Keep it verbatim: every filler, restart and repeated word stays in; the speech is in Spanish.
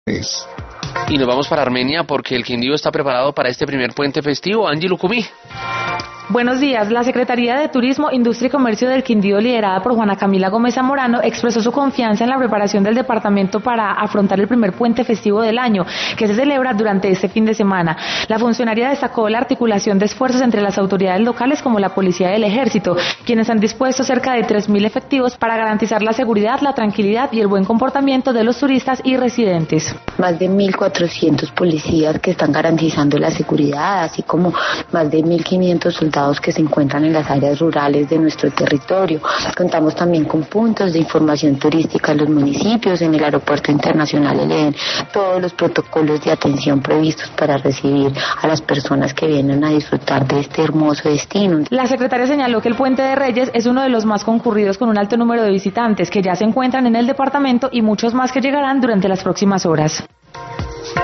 Y nos vamos para Armenia porque el Quindío está preparado para este primer puente festivo. Angie Lucumí. Buenos días. La Secretaría de Turismo, Industria y Comercio del Quindío, liderada por Juana Camila Gómez Zamorano, expresó su confianza en la preparación del departamento para afrontar el primer puente festivo del año, que se celebra durante este fin de semana. La funcionaria destacó la articulación de esfuerzos entre las autoridades locales como la Policía y el Ejército, quienes han dispuesto cerca de tres mil efectivos para garantizar la seguridad, la tranquilidad y el buen comportamiento de los turistas y residentes. Más de mil cuatrocientos policías que están garantizando la seguridad, así como más de mil quinientos soldados que se encuentran en las áreas rurales de nuestro territorio. Contamos también con puntos de información turística en los municipios, en el Aeropuerto Internacional Elén, todos los protocolos de atención previstos para recibir a las personas que vienen a disfrutar de este hermoso destino. La secretaria señaló que el Puente de Reyes es uno de los más concurridos con un alto número de visitantes que ya se encuentran en el departamento y muchos más que llegarán durante las próximas horas.